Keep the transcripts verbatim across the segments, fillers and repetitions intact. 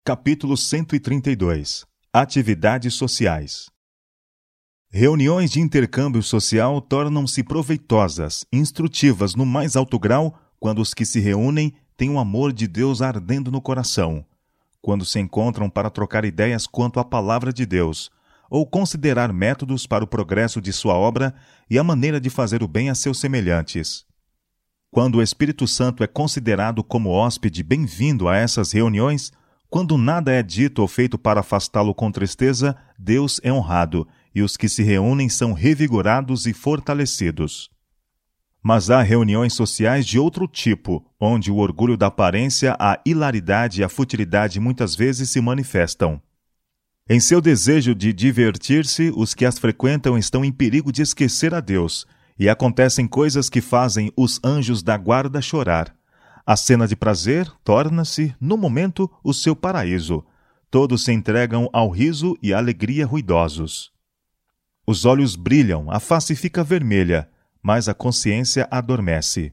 Capítulo cento e trinta e dois. Atividades sociais. Reuniões de intercâmbio social tornam-se proveitosas, instrutivas no mais alto grau, quando os que se reúnem têm o amor de Deus ardendo no coração, quando se encontram para trocar ideias quanto à palavra de Deus, ou considerar métodos para o progresso de sua obra e a maneira de fazer o bem a seus semelhantes. Quando o Espírito Santo é considerado como hóspede bem-vindo a essas reuniões, quando nada é dito ou feito para afastá-lo com tristeza, Deus é honrado, e os que se reúnem são revigorados e fortalecidos. Mas há reuniões sociais de outro tipo, onde o orgulho da aparência, a hilaridade e a futilidade muitas vezes se manifestam. Em seu desejo de divertir-se, os que as frequentam estão em perigo de esquecer a Deus, e acontecem coisas que fazem os anjos da guarda chorar. A cena de prazer torna-se, no momento, o seu paraíso. Todos se entregam ao riso e à alegria ruidosos. Os olhos brilham, a face fica vermelha, mas a consciência adormece.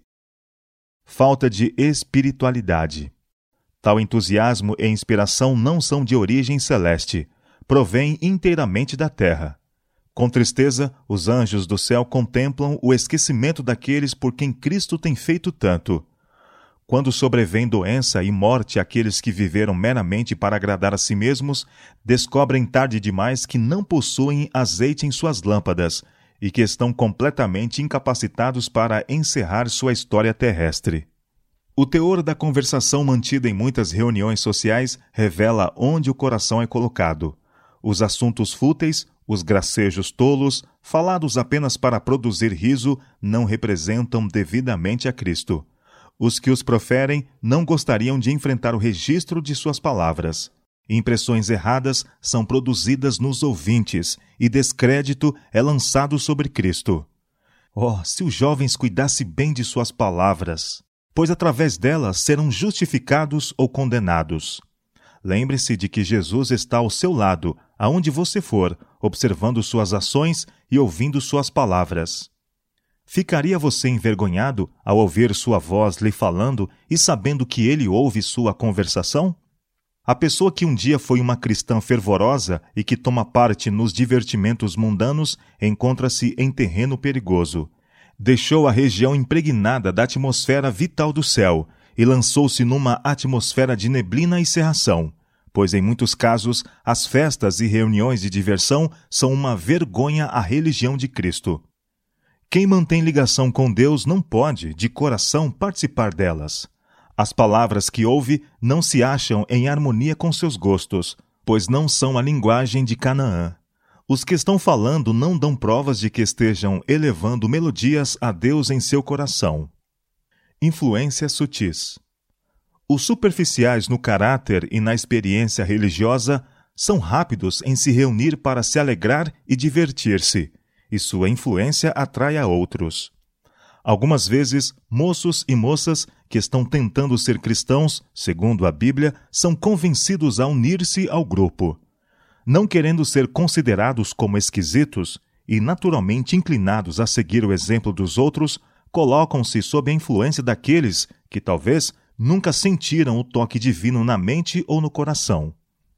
Falta de espiritualidade. Tal entusiasmo e inspiração não são de origem celeste, provém inteiramente da terra. Com tristeza, os anjos do céu contemplam o esquecimento daqueles por quem Cristo tem feito tanto. Quando sobrevém doença e morte àqueles que viveram meramente para agradar a si mesmos, descobrem tarde demais que não possuem azeite em suas lâmpadas e que estão completamente incapacitados para encerrar sua história terrestre. O teor da conversação mantida em muitas reuniões sociais revela onde o coração é colocado. Os assuntos fúteis, os gracejos tolos, falados apenas para produzir riso, não representam devidamente a Cristo. Os que os proferem não gostariam de enfrentar o registro de suas palavras. Impressões erradas são produzidas nos ouvintes e descrédito é lançado sobre Cristo. Oh, se os jovens cuidassem bem de suas palavras, pois através delas serão justificados ou condenados. Lembre-se de que Jesus está ao seu lado, aonde você for, observando suas ações e ouvindo suas palavras. Ficaria você envergonhado ao ouvir sua voz lhe falando e sabendo que ele ouve sua conversação? A pessoa que um dia foi uma cristã fervorosa e que toma parte nos divertimentos mundanos encontra-se em terreno perigoso. Deixou a região impregnada da atmosfera vital do céu e lançou-se numa atmosfera de neblina e cerração, pois em muitos casos as festas e reuniões de diversão são uma vergonha à religião de Cristo. Quem mantém ligação com Deus não pode, de coração, participar delas. As palavras que ouve não se acham em harmonia com seus gostos, pois não são a linguagem de Canaã. Os que estão falando não dão provas de que estejam elevando melodias a Deus em seu coração. Influências sutis. Os superficiais no caráter e na experiência religiosa são rápidos em se reunir para se alegrar e divertir-se, e sua influência atrai a outros. Algumas vezes, moços e moças que estão tentando ser cristãos, segundo a Bíblia, são convencidos a unir-se ao grupo. Não querendo ser considerados como esquisitos e naturalmente inclinados a seguir o exemplo dos outros, colocam-se sob a influência daqueles que, talvez, nunca sentiram o toque divino na mente ou no coração.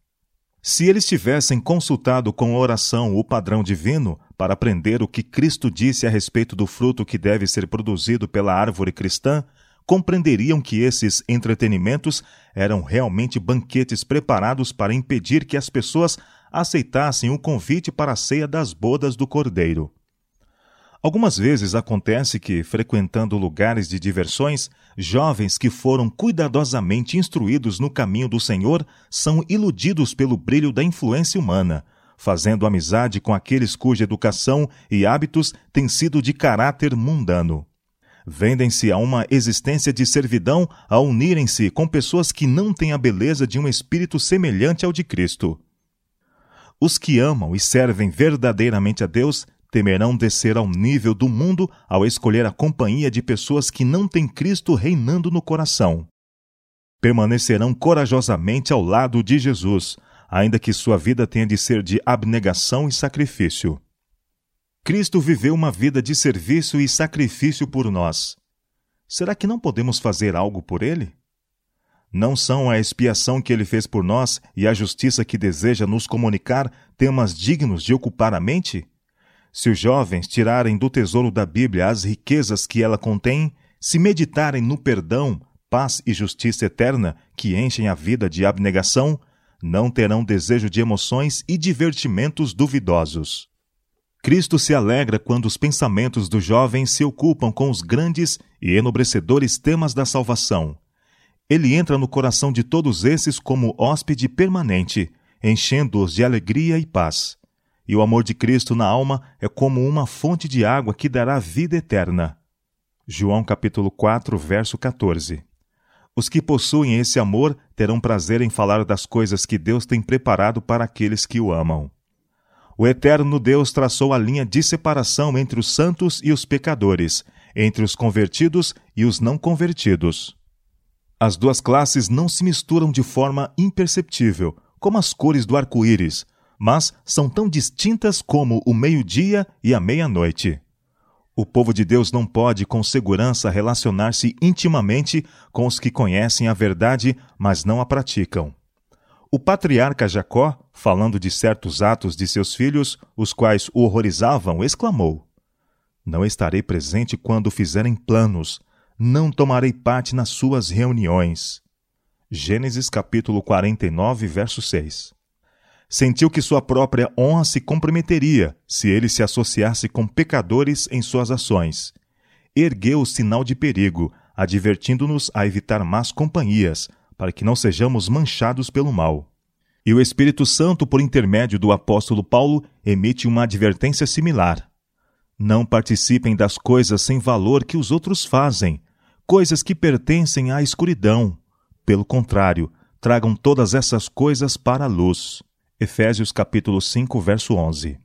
Se eles tivessem consultado com oração o padrão divino para aprender o que Cristo disse a respeito do fruto que deve ser produzido pela árvore cristã, compreenderiam que esses entretenimentos eram realmente banquetes preparados para impedir que as pessoas aceitassem o convite para a ceia das bodas do Cordeiro. Algumas vezes acontece que, frequentando lugares de diversões, jovens que foram cuidadosamente instruídos no caminho do Senhor são iludidos pelo brilho da influência humana, fazendo amizade com aqueles cuja educação e hábitos têm sido de caráter mundano. Vendem-se a uma existência de servidão ao unirem-se com pessoas que não têm a beleza de um espírito semelhante ao de Cristo. Os que amam e servem verdadeiramente a Deus temerão descer ao nível do mundo ao escolher a companhia de pessoas que não têm Cristo reinando no coração. Permanecerão corajosamente ao lado de Jesus, ainda que sua vida tenha de ser de abnegação e sacrifício. Cristo viveu uma vida de serviço e sacrifício por nós. Será que não podemos fazer algo por Ele? Não são a expiação que ele fez por nós e a justiça que deseja nos comunicar temas dignos de ocupar a mente? Se os jovens tirarem do tesouro da Bíblia as riquezas que ela contém, se meditarem no perdão, paz e justiça eterna que enchem a vida de abnegação, não terão desejo de emoções e divertimentos duvidosos. Cristo se alegra quando os pensamentos dos jovens se ocupam com os grandes e enobrecedores temas da salvação. Ele entra no coração de todos esses como hóspede permanente, enchendo-os de alegria e paz. E o amor de Cristo na alma é como uma fonte de água que dará vida eterna. João capítulo quatro, verso quatorze. Os que possuem esse amor terão prazer em falar das coisas que Deus tem preparado para aqueles que o amam. O eterno Deus traçou a linha de separação entre os santos e os pecadores, entre os convertidos e os não convertidos. As duas classes não se misturam de forma imperceptível, como as cores do arco-íris, mas são tão distintas como o meio-dia e a meia-noite. O povo de Deus não pode, com segurança, relacionar-se intimamente com os que conhecem a verdade, mas não a praticam. O patriarca Jacó, falando de certos atos de seus filhos, os quais o horrorizavam, exclamou: Não estarei presente quando fizerem planos, não tomarei parte nas suas reuniões. Gênesis capítulo quarenta e nove, verso seis. Sentiu que sua própria honra se comprometeria se ele se associasse com pecadores em suas ações. Ergueu o sinal de perigo, advertindo-nos a evitar más companhias, para que não sejamos manchados pelo mal. E o Espírito Santo, por intermédio do apóstolo Paulo, emite uma advertência similar. Não participem das coisas sem valor que os outros fazem, coisas que pertencem à escuridão. Pelo contrário, tragam todas essas coisas para a luz. Efésios capítulo cinco, verso onze.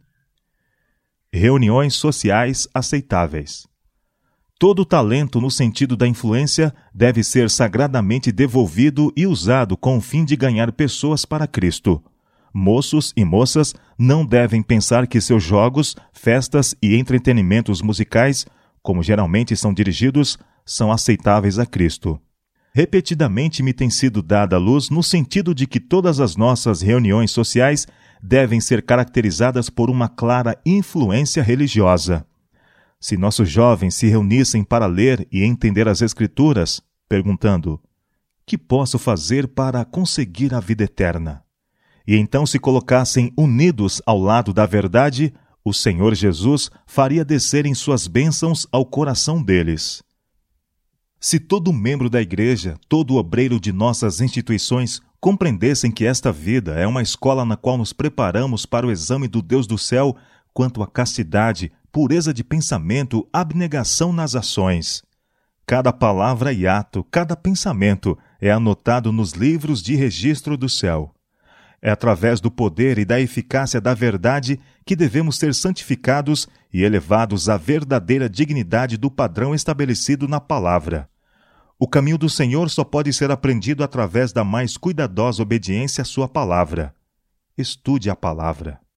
Reuniões sociais aceitáveis. Todo talento no sentido da influência deve ser sagradamente devolvido e usado com o fim de ganhar pessoas para Cristo. Moços e moças não devem pensar que seus jogos, festas e entretenimentos musicais, como geralmente são dirigidos, são aceitáveis a Cristo. Repetidamente me tem sido dada a luz no sentido de que todas as nossas reuniões sociais devem ser caracterizadas por uma clara influência religiosa. Se nossos jovens se reunissem para ler e entender as Escrituras, perguntando: que posso fazer para conseguir a vida eterna? E então se colocassem unidos ao lado da verdade, o Senhor Jesus faria descerem suas bênçãos ao coração deles. Se todo membro da igreja, todo obreiro de nossas instituições compreendessem que esta vida é uma escola na qual nos preparamos para o exame do Deus do céu quanto à castidade, pureza de pensamento, abnegação nas ações. Cada palavra e ato, cada pensamento é anotado nos livros de registro do céu. É através do poder e da eficácia da verdade que devemos ser santificados e elevados à verdadeira dignidade do padrão estabelecido na palavra. O caminho do Senhor só pode ser aprendido através da mais cuidadosa obediência à sua palavra. Estude a palavra.